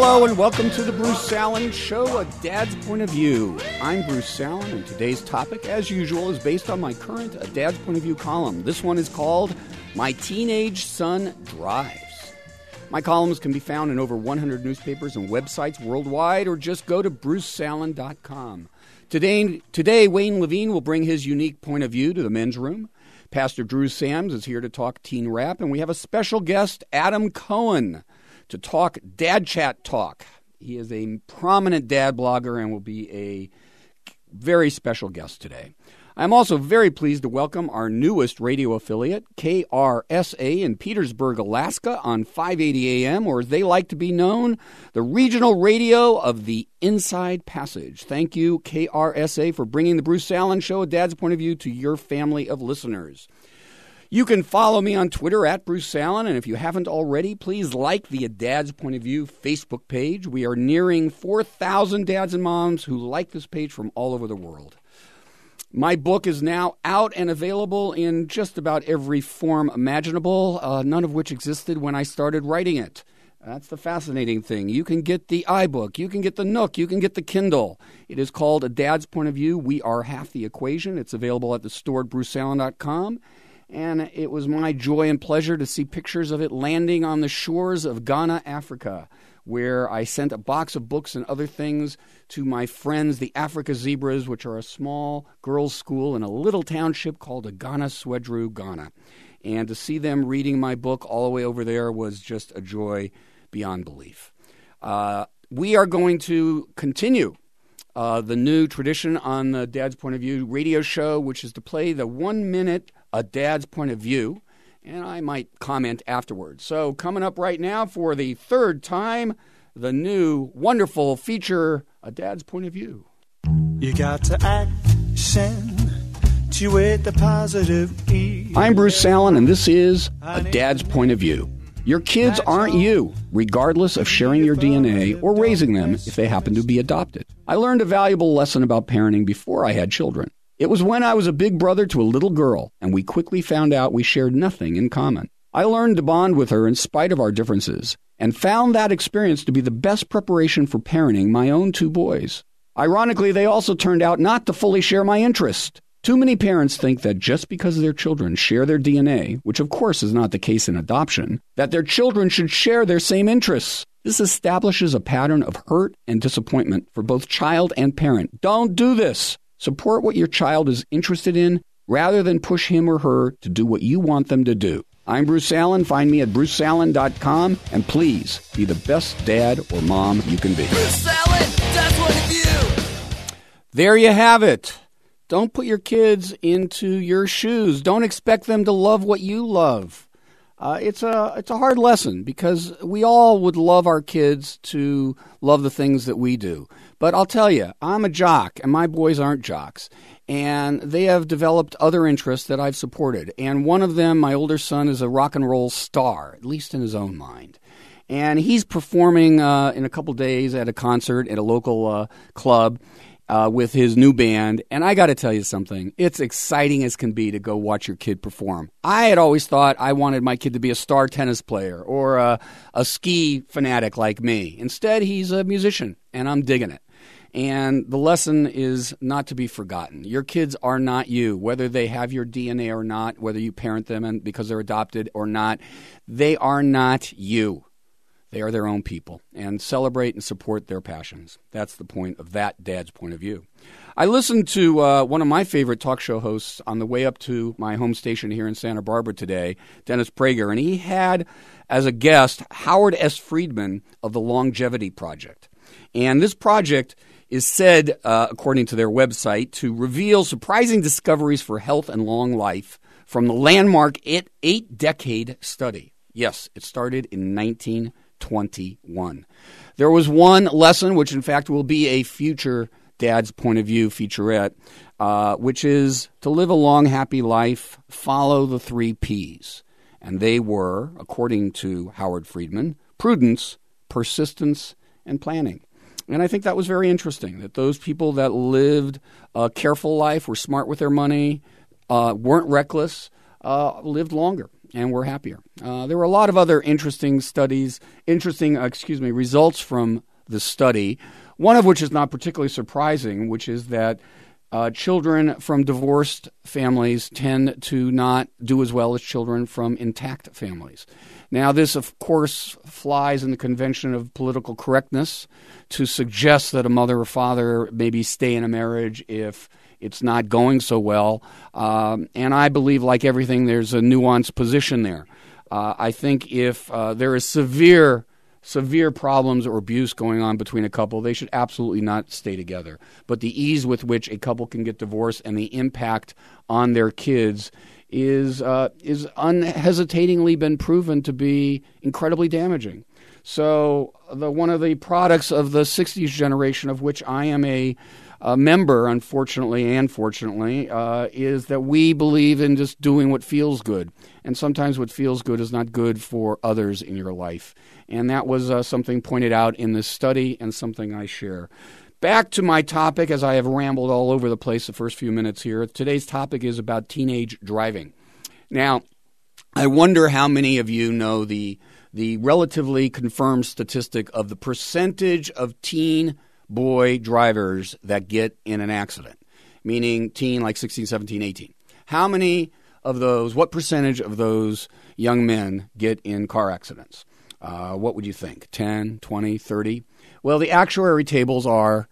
Hello and welcome to the Bruce Salen Show, A Dad's Point of View. I'm Bruce Salen, and today's topic, as usual, is based on my current A Dad's Point of View column. This one is called My Teenage Son Drives. My columns can be found in over 100 newspapers and websites worldwide, or just go to brucesalen.com. Today, Wayne Levine will bring his unique point of view to the men's room. Pastor Drew Sams is here to talk teen rap, and we have a special guest, Adam Cohen, to talk Dad Chat Talk. He is a prominent dad blogger and will be a very special guest today. I'm also very pleased to welcome our newest radio affiliate, KRSA in Petersburg, Alaska, on 580 AM, or as they like to be known, the regional radio of the Inside Passage. Thank you, KRSA, for bringing the Bruce Salen Show, A Dad's Point of View, to your family of listeners. You can follow me on Twitter at Bruce Salen, and if you haven't already, please like the A Dad's Point of View Facebook page. We are nearing 4,000 dads and moms who like this page from all over the world. My book is now out and available in just about every form imaginable, none of which existed when I started writing it. That's the fascinating thing. You can get the iBook, you can get the Nook, you can get the Kindle. It is called A Dad's Point of View. We Are Half the Equation. It's available at the store at brucesalen.com. And it was my joy and pleasure to see pictures of it landing on the shores of Ghana, Africa, where I sent a box of books and other things to my friends, the Africa Zebras, which are a small girls' school in a little township called Agana Swedru, Ghana. And to see them reading my book all the way over there was just a joy beyond belief. We are going to continue the new tradition on the Dad's Point of View radio show, which is to play the 1 minute A Dad's Point of View, and I might comment afterwards. So coming up right now for the third time, the new wonderful feature, A Dad's Point of View. You got to action to with the positive E. I'm Bruce Salen, and this is A Dad's Point of View. Your kids aren't you, regardless of sharing your DNA or raising them if they happen to be adopted. I learned a valuable lesson about parenting before I had children. It was when I was a big brother to a little girl, and we quickly found out we shared nothing in common. I learned to bond with her in spite of our differences, and found that experience to be the best preparation for parenting my own two boys. Ironically, they also turned out not to fully share my interest. Too many parents think that just because their children share their DNA, which of course is not the case in adoption, that their children should share their same interests. This establishes a pattern of hurt and disappointment for both child and parent. Don't do this. Support what your child is interested in rather than push him or her to do what you want them to do. I'm Bruce Salen. Find me at brucesalen.com, and please be the best dad or mom you can be. Bruce Salen, Dad's Point of View. There you have it. Don't put your kids into your shoes. Don't expect them to love what you love. It's a hard lesson because we all would love our kids to love the things that we do. But I'll tell you, I'm a jock, and my boys aren't jocks. And they have developed other interests that I've supported. And one of them, my older son, is a rock and roll star, at least in his own mind. And he's performing in a couple days at a concert at a local club with his new band. And I got to tell you something. It's exciting as can be to go watch your kid perform. I had always thought I wanted my kid to be a star tennis player or a ski fanatic like me. Instead, he's a musician, and I'm digging it. And the lesson is not to be forgotten. Your kids are not you, whether they have your DNA or not, whether you parent them and because they're adopted or not. They are not you. They are their own people, and celebrate and support their passions. That's the point of that Dad's Point of View. I listened to one of my favorite talk show hosts on the way up to my home station here in Santa Barbara today, Dennis Prager, and he had as a guest Howard S. Friedman of the Longevity Project. And this project is said, according to their website, to reveal surprising discoveries for health and long life from the landmark 8-decade study. Yes, it started in 1921. There was one lesson, which in fact will be a future Dad's Point of View featurette, which is to live a long, happy life, follow the 3 Ps. And they were, according to Howard Friedman, prudence, persistence, and planning. And I think that was very interesting, that those people that lived a careful life, were smart with their money, weren't reckless, lived longer. and we're happier. There were a lot of other interesting results from the study, one of which is not particularly surprising, which is that children from divorced families tend to not do as well as children from intact families. Now, this, of course, flies in the convention of political correctness to suggest that a mother or father maybe stay in a marriage if it's not going so well. And I believe, like everything, there's a nuanced position there. I think if there is severe problems or abuse going on between a couple, they should absolutely not stay together. But the ease with which a couple can get divorced and the impact on their kids is unhesitatingly been proven to be incredibly damaging. So one of the products of the 60s generation, of which I am a member, unfortunately and fortunately, is that we believe in just doing what feels good. And sometimes what feels good is not good for others in your life. And that was something pointed out in this study and something I share. Back to my topic, as I have rambled all over the place the first few minutes here. Today's topic is about teenage driving. Now, I wonder how many of you know the relatively confirmed statistic of the percentage of teen boy drivers that get in an accident, meaning teen like 16, 17, 18. How many of those, what percentage of those young men get in car accidents? What would you think? 10, 20, 30? Well, the actuary tables are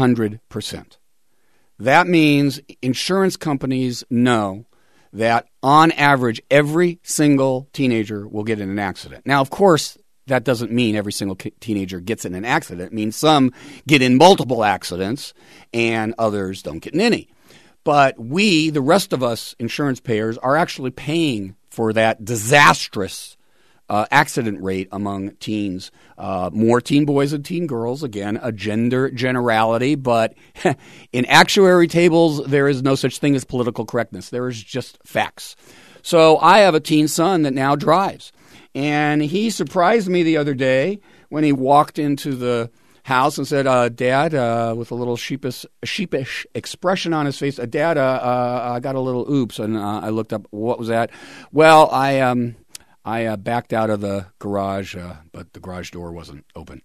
100%. That means insurance companies know that on average, every single teenager will get in an accident. Now, of course, that doesn't mean every single teenager gets in an accident. It means some get in multiple accidents and others don't get in any. But we, the rest of us insurance payers, are actually paying for that disastrous accident rate among teens. More teen boys and teen girls, again, a gender generality, but in actuary tables, there is no such thing as political correctness. There is just facts. So I have a teen son that now drives, and he surprised me the other day when he walked into the house and said, Dad, with a little sheepish expression on his face, Dad, I got a little oops, and I looked up, what was that? Well, I backed out of the garage, but the garage door wasn't open.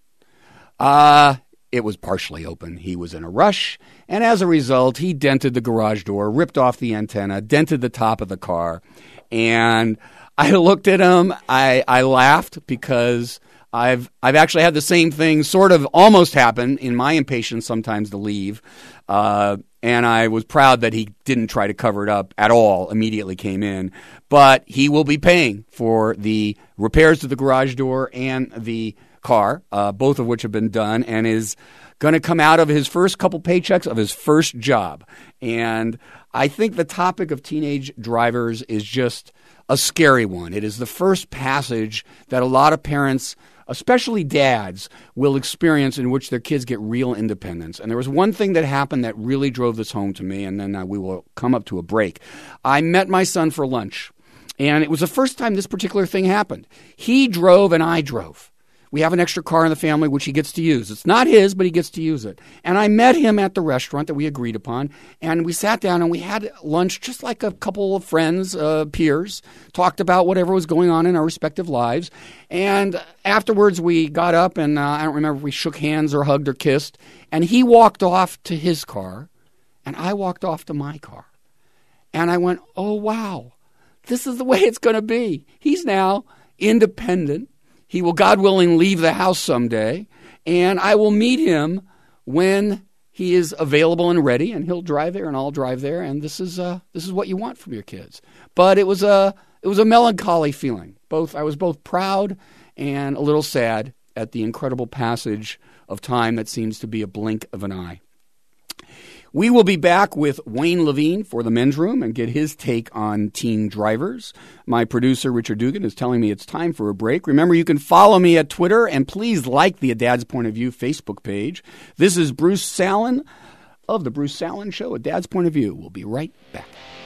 It was partially open. He was in a rush, and as a result, he dented the garage door, ripped off the antenna, dented the top of the car, and I looked at him. I laughed because I've actually had the same thing sort of almost happen in my impatience sometimes to leave, and I was proud that he didn't try to cover it up at all, immediately came in. But he will be paying for the repairs to the garage door and the car, both of which have been done, and is going to come out of his first couple paychecks of his first job. And I think the topic of teenage drivers is just a scary one. It is the first passage that a lot of parents, especially dads, will experience in which their kids get real independence. And there was one thing that happened that really drove this home to me, and then we will come up to a break. I met my son for lunch, and it was the first time this particular thing happened. He drove and I drove. We have an extra car in the family, which he gets to use. It's not his, but he gets to use it. And I met him at the restaurant that we agreed upon, and we sat down and we had lunch just like a couple of friends, peers, talked about whatever was going on in our respective lives. And afterwards we got up, and I don't remember if we shook hands or hugged or kissed, and he walked off to his car, and I walked off to my car. And I went, oh, wow, this is the way it's going to be. He's now independent. He will, God willing, leave the house someday, and I will meet him when he is available and ready, and he'll drive there, and I'll drive there, and this is what you want from your kids. But it was a melancholy feeling. I was both proud and a little sad at the incredible passage of time that seems to be a blink of an eye. We will be back with Wayne Levine for the Men's Room and get his take on teen drivers. My producer, Richard Dugan, is telling me it's time for a break. Remember, you can follow me at Twitter, and please like the A Dad's Point of View Facebook page. This is Bruce Salen of The Bruce Salen Show, A Dad's Point of View. We'll be right back.